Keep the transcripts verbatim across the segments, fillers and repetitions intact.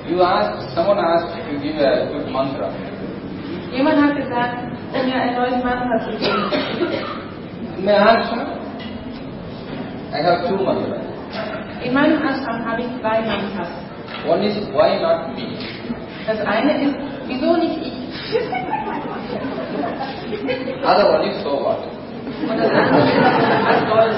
You asked, someone asked to give a good mantra. Jemand hat gesagt, um mir ein neues Mantra zu geben. In my ashram, I have two mantras. In meinem Ashram habe ich zwei Mantras. One is, why not me? Das eine ist, wieso nicht ich? Other one is, so what? Und das andere ist, was soll's?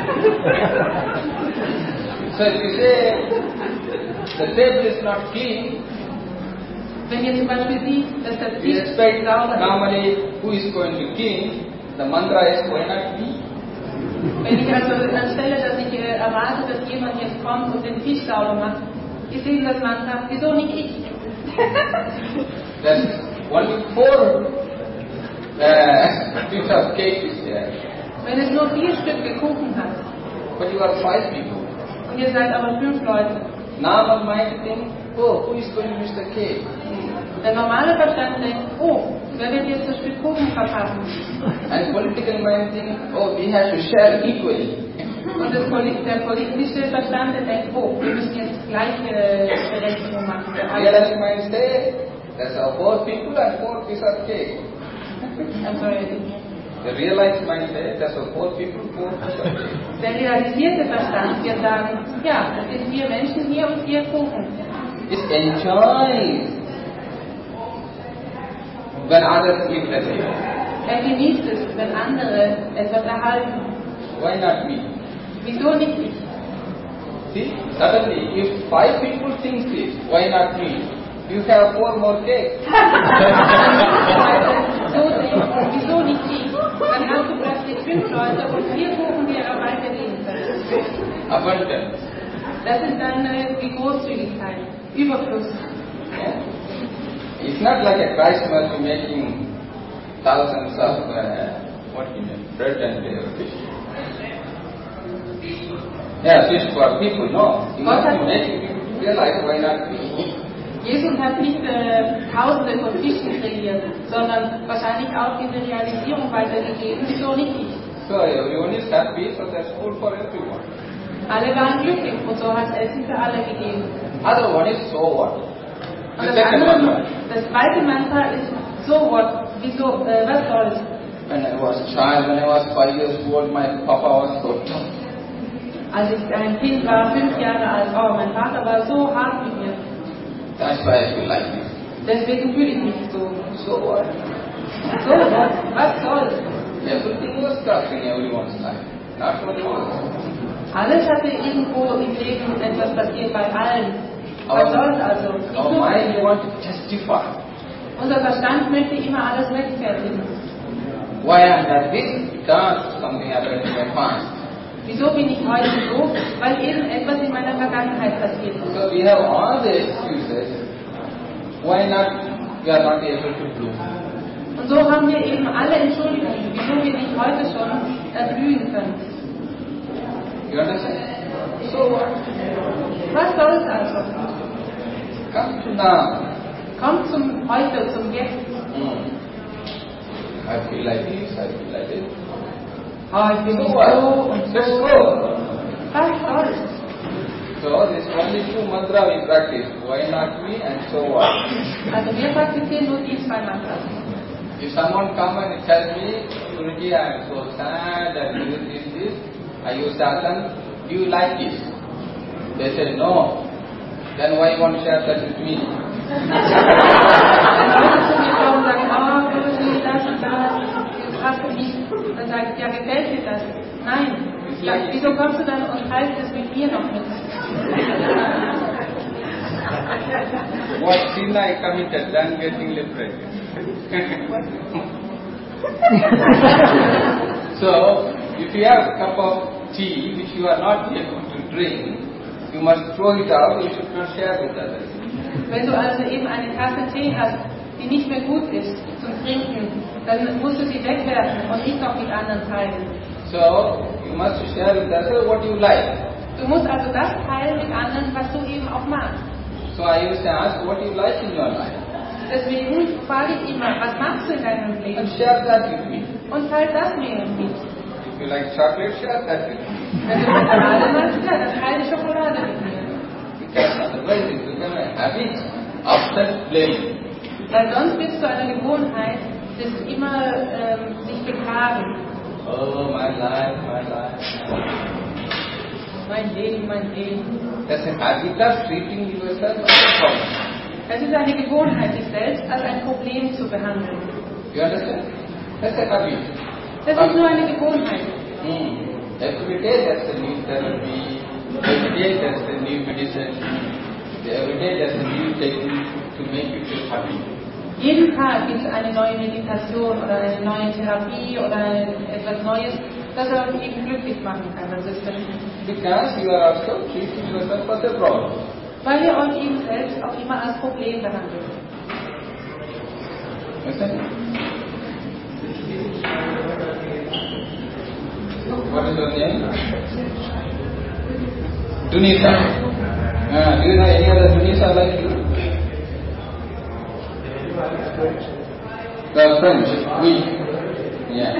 So if you say, the table is not clean, wenn ihr zum Beispiel seht, dass das you Tisch expect sauber ist, normally who is going to clean, the mantra is, why not me? wenn ich also anstelle, dass ich äh, erwarte, dass jemand jetzt kommt und den Tisch sauber macht, ist eben das Mantra, wieso nicht ich? Then only four uh, pieces of cake is there. Wenn es nur vier Stücke Kuchen hat, But you are five people. und ihr seid aber fünf Leute, Normal mind think, oh, who is going to miss the cake? der normale Verstand denkt, oh, wer wird jetzt das Stück Kuchen verpassen? And political mind think, oh, we have to share equally. Und das Poli- der politische Verstand der denkt, oh, wir müssen jetzt gleiche Berechtigung machen für alle. Realized mind say, there's a four people and four pieces of cake. I'm sorry. The realized mind say, there's a four people, four pieces of cake. Der realisierte Verstand wird sagen, ja, es sind vier Menschen hier und vier Kuchen. It enjoys when others give blessing. Er genießt es, wenn andere etwas erhalten. Why not me? Wieso nicht ich? See, suddenly, if five people think this, why not me? You have four more cakes. So denken, wieso nicht ich? Dann hast du plötzlich fünf Leute und vier Kuchen, die er weitergeben können. Abundance. Das ist dann äh, die Großzügigkeit, Überfluss. Yeah? It's not like a Christmas making thousands of uh, what you mean, bread and uh, fish. Yeah, fish for people. No, you must be making people realize why not me. Jesus hat nicht äh, Tausende von Fischen kreiert, sondern wahrscheinlich auch diese Realisierung weitergegeben, wieso nicht ich? So everyone is happy, so there's food for everyone. Alle waren glücklich und so hat es Essen für alle gegeben. Other one is, so what? Und The das, second andere, mantra. das zweite Mantra ist, so what, wieso, äh, was soll's? When I was a child, when I was five years old, my papa was so tough. Als ich ein Kind war, fünf Jahre alt, oh, mein Vater war so hart mit mir. That's why I feel like this. Deswegen fühle ich mich so. So what? So what, was soll's? Everything was tough in everyone's life, not only yours. Alles hatte irgendwo im Leben etwas passiert bei allen. Was soll's also? Our mind wants to justify. Unser Verstand möchte immer alles rechtfertigen. Why am I like this? Because something happened in my past. Wieso bin ich heute so? Weil irgendetwas in meiner Vergangenheit passiert ist. So we have all the excuses. Why not we are not able to bloom? Und so haben wir eben alle Entschuldigungen, wieso wir nicht heute schon erblühen können. You understand? So what? Was soll es also? Come to now. Kommt zum Heute, zum Jetzt. Mm. I feel like this, I feel like this. Oh, ich bin So so what? und Let's so. go. Was soll's? So this only two mantra we practice. Why not me and so what? Also wir praktizieren nur die zwei Mantras. If someone come and tell me, Guruji, I am so sad and this, this, this, I use Satan, do you like this? They say no. Then why you want to share that with me? Wenn Leute zu mir kommen und sagen, oh, Guruji, das und das, das hast du nicht. Dann sage ich, ja, gefällt dir das? Nein. Ja, wieso kommst du dann und teilst es mit mir noch mit? What sin I committed than getting liberated? So, if you have a cup of tea which you are not able to drink, you must throw it out, you should not share with others. Wenn du also eben eine Tasse Tee hast, die nicht mehr gut ist zum Trinken, dann musst du sie wegwerfen und nicht noch mit anderen teilen. So, you must share with others what you like. Du musst also das teilen mit anderen, was du eben auch magst. So I used to ask what you like in your life. Deswegen frage ich immer, was magst du in deinem And Leben? share that with me. Und teile das mir mit. If you like chocolate, share that with me. Wenn du Schokolade magst, ja, dann teile Schokolade mit mir. Because otherwise it becomes a habit. constant blaming. Weil sonst wird es zu einer Gewohnheit, des immer ähm, sich beklagen. Oh, my life, my life. Mein Leben, mein Leben. That's a habit of treating yourself as a problem. Es ist eine Gewohnheit, sich selbst als ein Problem zu behandeln. You understand? That's a habit. Das ist nur eine Gewohnheit. Mm. Every day there's a new therapy, every day there's a new medicine, every day there's a new technique to make you feel happy. Jeden Tag gibt es eine neue Meditation oder eine neue Therapie oder eine, etwas Neues, das euch eben glücklich machen kann. Das ist Because you are also treating yourself as a problem. Weil ihr euch eben selbst auch immer als Problem behandelt. Understand? What is your name? Dunisa. Uh, do you know any other Dunisa like you? The French. Oui. Yeah.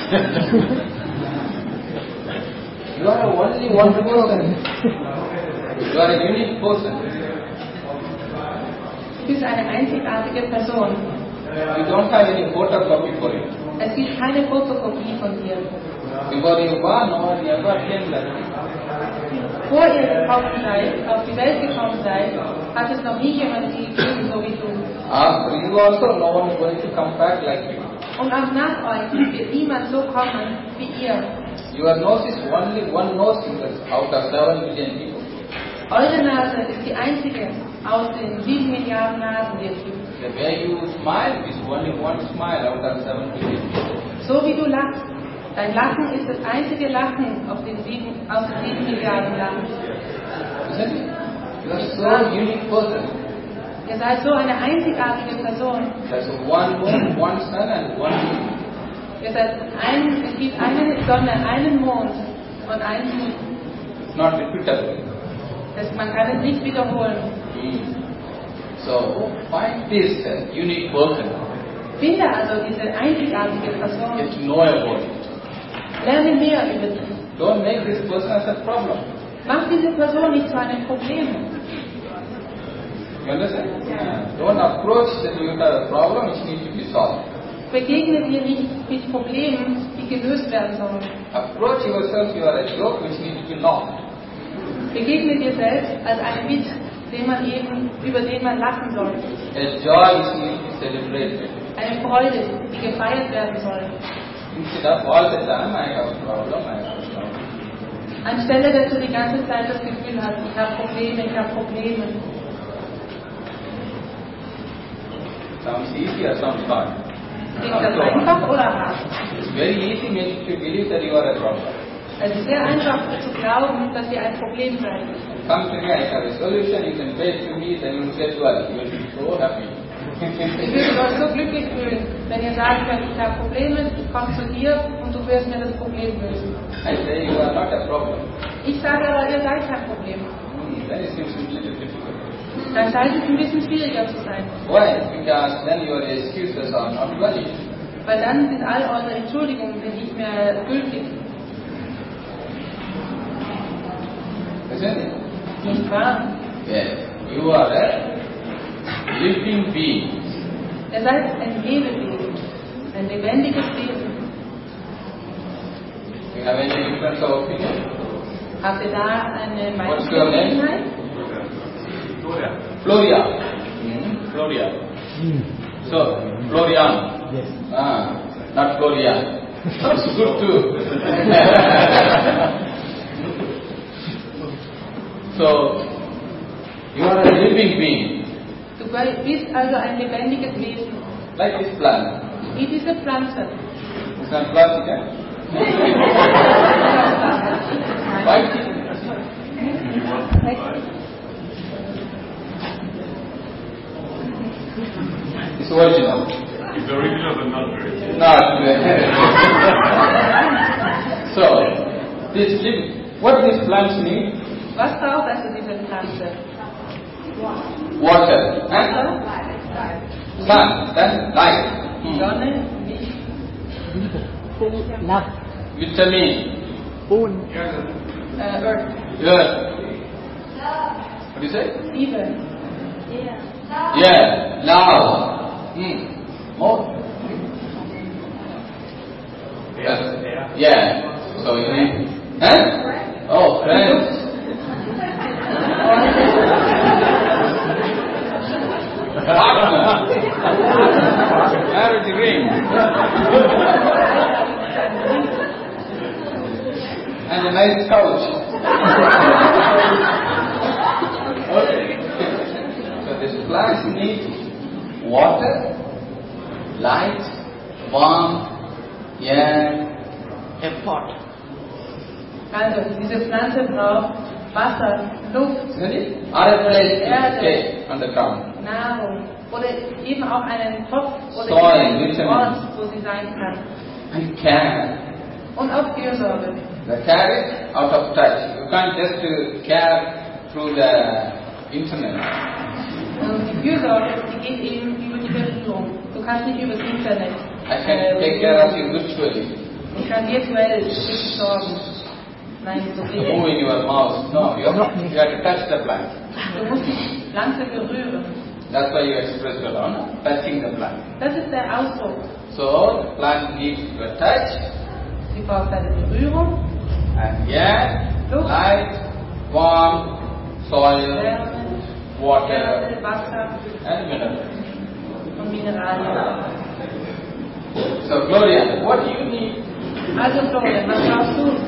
You are only one person. You are a unique person. Du bist eine einzigartige Person. You don't have any photocopy for it. Es gibt keine Fotokopie von dir. Before you born, no one ever came like this. Vor ihr gekommen seid, auf die Welt gekommen seid, hat es noch nie jemand gegeben, so wie du. After you also, no one is going to come back like you. Und auch nach euch wird niemand so kommen wie ihr. Your nose is only one nose out of seven billion people. Eure Nase ist die einzige aus den sieben Milliarden Nasen, die es gibt. The way you smile is only one smile out of seven billion people. So wie du lachst. Dein Lachen ist das einzige Lachen auf den sieben, aus den sieben Milliarden Lachen. Isn't it? You are so unique person. Ihr seid so eine einzigartige Person. There's one moon, one sun and one moon. Ihr seid ein, es gibt eine Sonne, einen Mond und einen Mond. It's not repeatable. Das, man kann es nicht wiederholen. Mm. So find this uh, unique person. Finde also diese einzigartige Person. Get to know about it. Lerne mehr über dich. Don't make this person as a problem. Mach diese Person nicht zu einem Problem. You understand? Yeah. Don't approach that you have a problem which needs to be solved. Begegne dir nicht mit Problemen, die gelöst werden sollen. Approach yourself, you are a joke which needs to be laughed. Begegne dir selbst als ein Witz, den man eben, über den man lachen soll. A joy which needs to be celebrated. Eine Freude, die gefeiert werden soll. Instead of all the time, I have a problem, I have a problem. Anstelle, dass du die ganze Zeit das Gefühl hast, ich habe Probleme, ich habe Probleme. Sounds easy or sounds hard? Klingt das einfach oder hart? It's very easy make you believe that you are a problem. Es ist sehr einfach zu glauben, dass ihr ein Problem seid. Come to me, I have a solution, you can pay to me, then you will get well. You will be so happy. Ich würde euch so glücklich fühlen, wenn ihr sagen könnt, ich habe Probleme, ich komme zu dir und du wirst mir das Problem lösen. I say you are not a problem. Ich sage aber, ihr seid kein Problem. Hmm, then it seems a little difficult. Dann scheint es ein bisschen schwieriger zu sein. Why? Because then your excuses are not valid. Weil dann sind all eure Entschuldigungen sind nicht mehr gültig. Isn't it? Nicht wahr? Yes. You are a living being. Ihr seid ein Lebewesen, ein lebendiges Wesen. You have any difference of opinion? Habt ihr da eine What's your name? Meinungsverschiedenheit? Gloria. Floria. Hmm? Floria. So, Florian. Yes. Ah, not Florian. It's good too. So, you are a living being. Du bist also ein lebendiges Wesen, Like this plant. wie diese Pflanze. It's not plastic, eh? White. It's original. It's original but not very. Not. So, this living. What these plants need? Was braucht also diese Pflanze? Water. Eh? Wasser, Sun. Then light. Hmm. Sonne, Licht, Nacht, Vitamin. Boden, äh, Earth, Earth. What do you say? Liebe, Yeah, now. Hmm. More. Yes. Yeah. So you need. Huh? Oh, friends. Partner. Marriage ring. And a nice couch. Okay. So this plants need water, light, warmth, air, a pot. Also, diese Pflanze braucht Wasser, Luft, Isn't it? Or a place to Erde, stay on the ground. Nahrung oder eben auch einen Topf oder Soil, einen Vitamin. Ort, wo sie sein kann. And care. Und auch Fürsorge. The care is out of touch. You can't just uh, care through the internet. Und die Fürsorge, die geht eben über die Berührung. Du kannst nicht über das Internet. I can take care of you virtually. Ich kann virtuell für dich sorgen. Nein, so Move will in your mouth. No, you have, you have to touch the plant. Du musst die Pflanze berühren. That's why you express your honor, touching the plant. Das ist der Ausdruck. So the plant needs your touch Sie braucht eine Berührung, and air, Luft, light, warmth, soil, Wärme, water, Erde, Wasser and minerals. und Mineralien. So Gloria, what do you need? Also Florian, was brauchst du?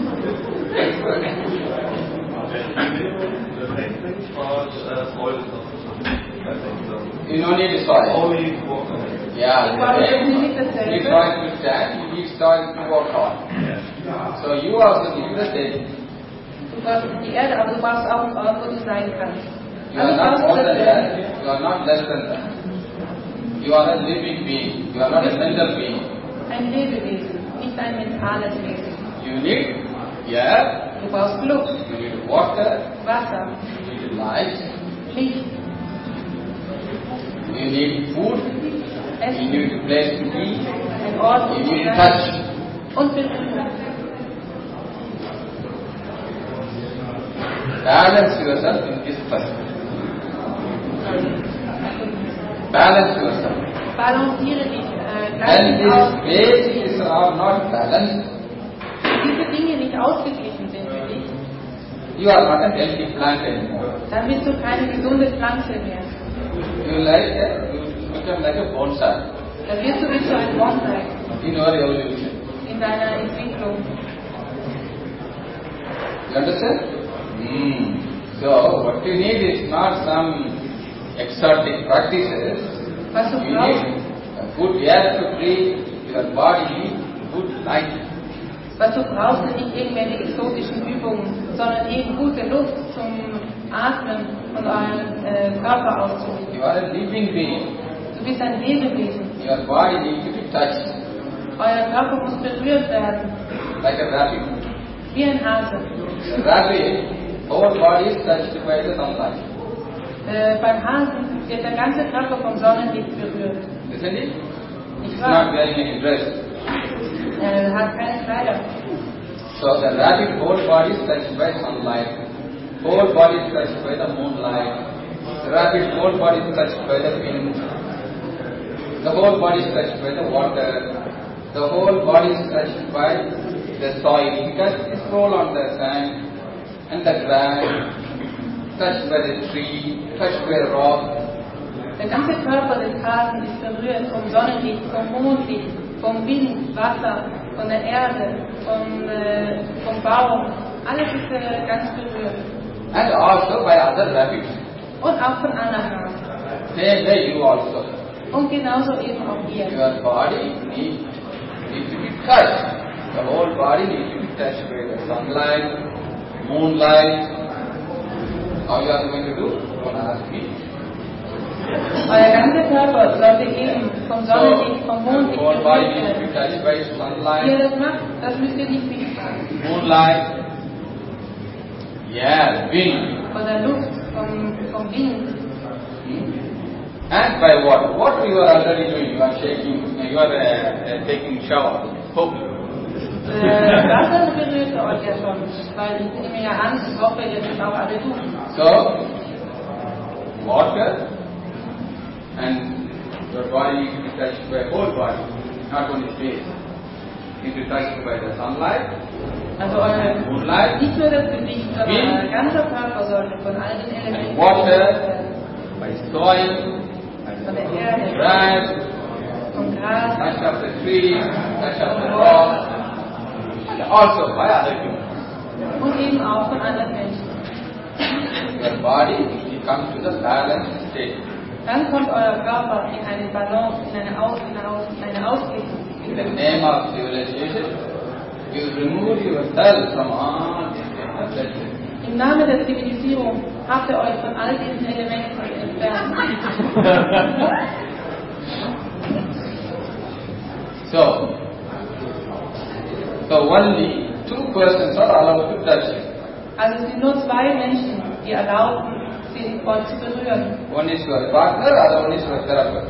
You don't need soil. Only water. Yeah, Ich brauche yeah. jetzt nicht You need dasselbe. soil to stand, you need soil to walk on. So you also need the same. Du brauchst die Erde, aber du brauchst auch einen Ort, wo du sein kannst. You are Also not brauchst more du than dasselbe. that, you are not less than that. You are a living being, you are not a mental being. Ein Lebewesen, nicht ein mentales Wesen. You need air, Du brauchst Luft, you need water, Wasser, you need light, Licht, you need food, you Essen, need a place to be, ein Ort, wo you du need sein touch. und Berührung. Balance yourself in this first. Balance yourself. Balanciere dich, äh, gleich When dich aus. these bases are not balanced, Diese Dinge nicht ausgeglichen sind für dich, you are not a healthy plant anymore. dann bist du keine gesunde Pflanze mehr. You like a, you become like a bonsai Dann wirst du wie so ein Bonsai in your evolution. in deiner Entwicklung. You understand? Mm. So what you need is not some exotic practices. Was du You brauchst, need a good air to breathe. Your body needs good light. was du brauchst, sind nicht irgendwelche exotischen Übungen, sondern eben gute Luft zum Atmen und euren äh, Körper auszuüben. You are a living being. Du bist ein Lebewesen. Your body needs to be touched Euer Körper muss berührt werden, like a rabbit. wie ein Hase. The rabbit, whole body is touched by the sunlight. Äh, beim Hasen wird der ganze Körper vom Sonnenlicht berührt. Isn't it? Nicht It's wahr? not wearing any dress. Er hat keine Kleider. So the rabbit whole body is touched by sunlight. Whole body is touched by the moonlight. The rabbit whole body is touched by the wind. The whole body is touched by the water. The whole body is touched by the soil because it is rolled on the sand and the grass, touched by the tree, touched by a rock. Der ganze Körper des Hasen ist berührt vom Sonnenlicht, vom Mondlicht, vom Wind, Wasser, von der Erde, vom, äh, vom Baum. Alles ist äh, ganz berührt. And also by other rabbits. Und auch von anderen Hasen. Same way you also. Und genauso eben auch ihr. Your body needs, needs to be touched. The whole body needs to be touched by the sunlight, moonlight. How you are going to do? Don't ask me. Euer ganzer Körper sollte eben vom Sonnenlicht, vom the Mondlicht whole body berührt needs to be werden. touched by Wie ihr sunlight, das macht, das müsst ihr nicht mich fragen. moonlight, yeah, wind. Von der Luft, vom, vom Wind. And by what? What you are already doing? You are shaking, you are uh, uh, taking shower. Hope. Äh, Wasser berührt ihr euch ja schon, weil ich nehme ja an, ich hoffe, ihr könnt auch alle duschen. So, water, And your body will be touched by whole body, not only face. It will be touched by the sunlight, Also euer, moonlight, nicht nur das Gesicht, sondern euer ganzer Körper sollte von all den Elementen water, berührt werden. by soil, Von der Erde, grass, vom Gras, touch of the trees, touch of the rocks, and also by other humans. und eben auch von anderen Menschen. Your body will come to the balanced state. Dann kommt euer Körper in eine Balance, in eine, Aus, in eine, Aus, in eine Ausgleich. In the name of civilization, you remove yourself from all these kind of pleasures. Im Namen der Zivilisierung habt ihr euch von all diesen Elementen entfernt. So, so only two persons are allowed to touch you. Also es sind nur zwei Menschen, die erlaubt sind, euch zu berühren. One is your partner, other one is your therapist.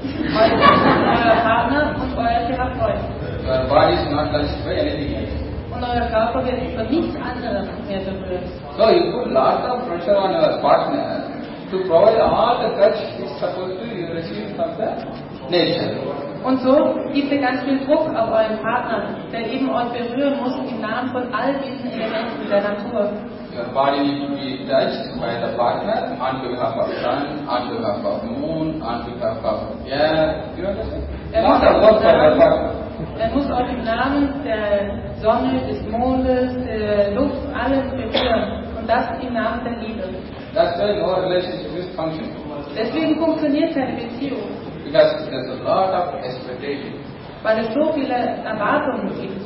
Euer Partner und euer Therapeut. Your body is not touched by anything else. Und euer Körper wird von nichts anderem mehr berührt. So you put lots of pressure on your partner to provide all the touch is supposed to you receive from the nature. Und so gibt es ganz viel Druck auf euren Partner, der eben euch berühren muss im Namen von all diesen Elementen der Natur. Your body needs to be touched by the partner on behalf of sun, on behalf of moon, on behalf of air. You understand? Er Lot muss, of work for your partner. er muss euch im Namen der Sonne, des Mondes, der Luft, alles berühren. Und das im Namen der Liebe. That's why no relationship is functioning. Deswegen funktioniert keine Beziehung, Because there's a lot of expectation. weil es so viele Erwartungen gibt.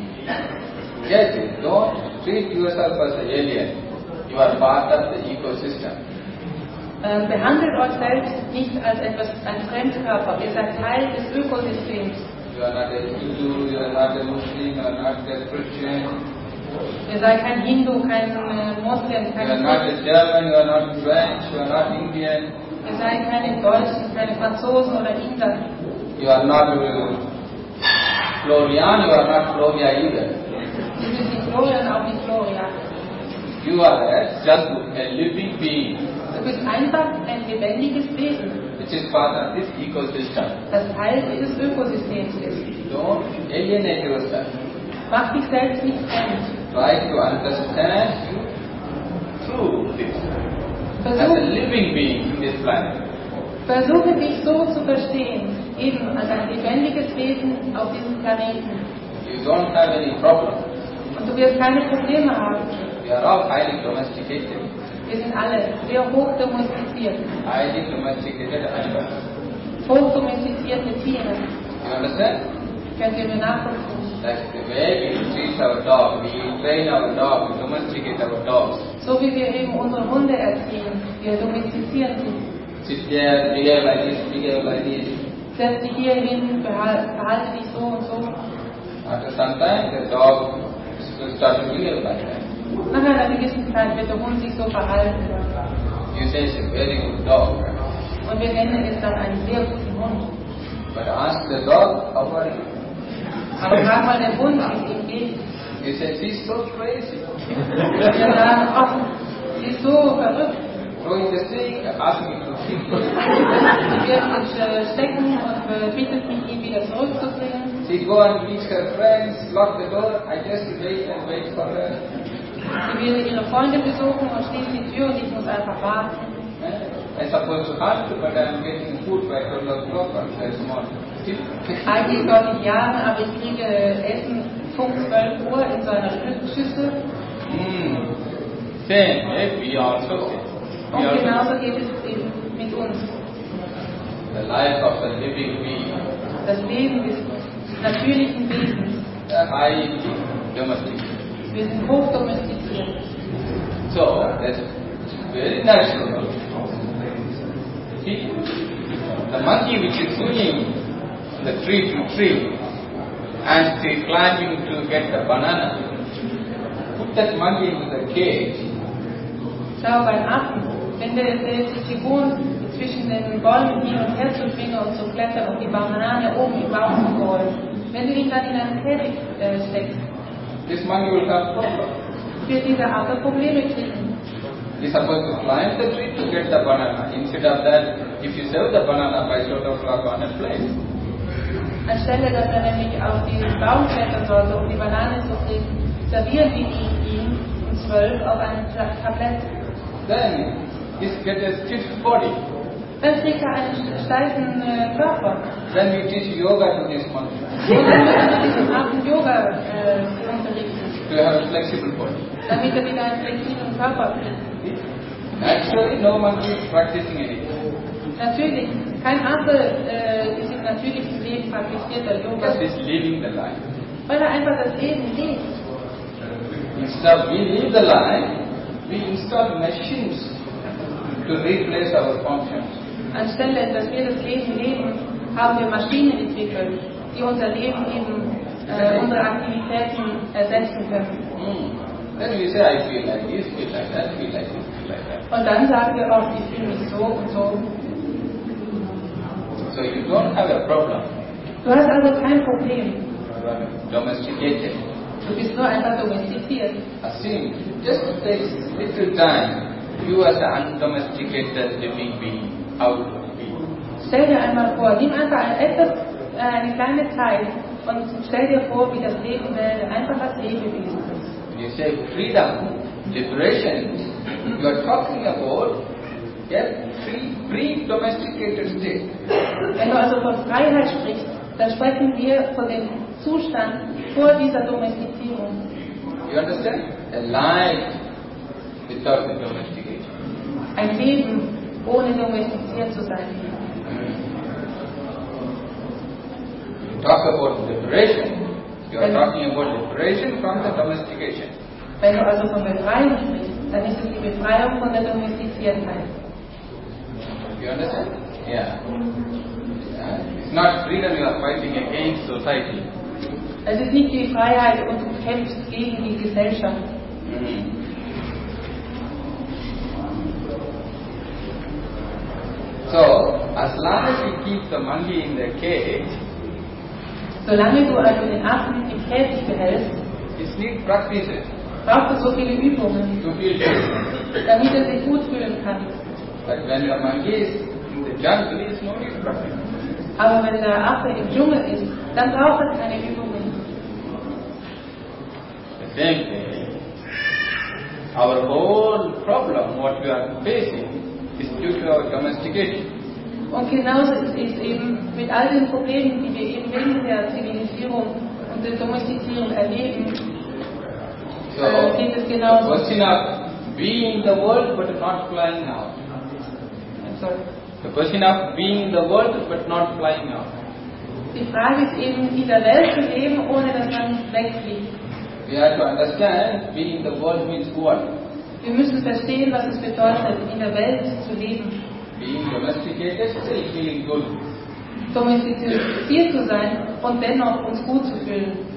Yes, don't treat yourself as an alien. You are part of the ecosystem. Ähm, behandelt euch selbst nicht als etwas, ein Fremdkörper. Ihr seid Teil des Ökosystems. You are not a Hindu, you are not a Muslim, you are not a Christian, Ihr seid kein Hindu, kein äh, Moslem, you kein are not Christ. a German, you are not French, you are not Indian, Ihr seid keine Deutschen, keine Franzosen oder Inder. you are not uh, Florian, you are not Floria either. Ihr seid nicht Florian, auch nicht Gloria. You are a, just a living being, Du bist einfach ein lebendiges Wesen, which is part of this ecosystem. das Teil dieses Ökosystems ist. Don't alienate yourself. Mach dich selbst nicht fremd. Try to understand you through this. As a Versuch, living being in this planet. versuche dich so zu verstehen, eben als ein lebendiges Wesen auf diesem Planeten. You don't have any problem. Und du wirst keine Probleme haben. We are all highly domesticated. Wir sind alle sehr hoch domestiziert, Highly domesticated animals. hoch domestizierte Tiere. You understand? Könnt ihr mir nachvollziehen? That's the way we treat our dog. We train our dog, we domesticate our dogs. So wie wir eben unsere Hunde erziehen, wir domestizieren sie. Sit there, behave like this, behave like this. Setz dich hier hin, behal- verhalte dich so und so. After some time, the dog will start to behave like that. Nach einer gewissen Zeit wird der Hund sich so verhalten. You say it's a very good dog. Und wir nennen es dann einen sehr guten Hund. But ask the dog, how are you? Aber frag mal den Hund, wie es ihm geht. He says, he's so crazy. Wir sagen, ach, sie ist so verrückt. Throwing the stick, asking to kick it. Sie wird mich äh, stecken und äh, bittet mich, ihn wieder zurückzubringen. She go and meet her friends, lock the door. I just wait and wait for her. Sie will ihre Freunde besuchen und schließt die Tür und ich muss einfach warten. I'm supposed to hunt, but I'm getting food by twelve o'clock on this morning. Eigentlich sollte ich jagen, aber ich kriege Essen Punkt zwölf Uhr in so einer Schüssel. Hmm. Same, eh? We also say. We Und also genauso geht es eben mit uns. the life of the living being, Das Leben des natürlichen Wesens. the highly domestic. Wir sind hoch domestiziert. So that's very natural. See, the monkey which is swinging the tree to tree and still climbing to get the banana, put that monkey into the cage. Schau beim Affen, wenn der, der sich gewohnt, zwischen den Bäumen hin und her zu schwingen und zu klettern und die Banane oben im Bauch zu holen. Wenn du ihn dann in einen Käfig äh, steckst, This monkey will have problem. wird dieser Affe Probleme kriegen. You're supposed to climb the tree to get the banana. Instead of that, if you serve the banana by sort of rock on a plate. Anstelle, dass er nämlich auf diesen Baum klettern sollte, um die Banane zu kriegen, servieren die ihn um zwölf auf einem Tablett. Then he gets a stiff body. Dann kriegt er einen steifen äh, Körper. Then we teach yoga to this monkey. Und dann müssen wir diesen Affen Yoga äh, unterrichten. To have a flexible body. Damit er wieder einen flexiblen Körper kriegt. Actually, no monkey is practicing anything. Natürlich, kein Affe äh, ist im natürlichen Leben praktiziert der Yoga. Because he's living the life. Weil er einfach das Leben lebt. Instead of we live the life, we install machines to replace our functions. Anstelle, dass wir das Leben leben, haben wir Maschinen entwickelt, die unser Leben eben, äh, unsere Aktivitäten ersetzen können. Mm. Then we say, I feel like this, feel like that, feel like this, feel like that. Und dann sagen wir auch, ich fühle mich so und so. So you don't have a problem. Du hast also kein Problem. You are domesticated. Du bist nur einfach domestiziert. Assume, just take little time, you as an undomesticated living being, how it would be. Stell dir einmal vor, nimm einfach etwas, äh, eine kleine Zeit und stell dir vor, wie das Leben wäre, einfach als Lebewesen ist. You say freedom, liberation, you are talking about a free, pre-domesticated state. Wenn du also von Freiheit sprichst, dann sprechen wir von dem Zustand vor dieser Domestizierung. You understand? A life without the domestication. Ein Leben ohne domestiziert zu sein. You talk about liberation. You are talking about liberation from the domestication. Wenn du also von Befreiung sprichst, dann ist es die Befreiung von der Domestiziertheit. You understand? Yeah. yeah. It's not freedom you are fighting against society. Es ist nicht die Freiheit und du kämpfst gegen die Gesellschaft. Mm. So, as long as you keep the monkey in the cage, Solange du also den Affen im Käfig behältst, it needs practices braucht es so viele Übungen, to feel good. damit er sich gut fühlen kann. But when the monkey is in the jungle, it's no need practice. Aber wenn der Affe im Dschungel ist, dann braucht er keine Übungen. The same thing. Our whole problem, what we are facing, is due to our domestication. Und genauso ist es eben mit all den Problemen, die wir eben wegen der Zivilisierung und der Domestizierung erleben, So, äh, geht es the genauso. question of being in the world but not flying out. I'm sorry. The question of being in the world but not flying out. Die Frage ist eben, in dieser Welt zu leben, ohne dass man wegfliegt. We have to understand being in the world means what? Wir müssen verstehen, was es bedeutet, in der Welt zu leben. Being domesticated, still feeling good. Domestiziert zu sein und dennoch uns gut zu fühlen.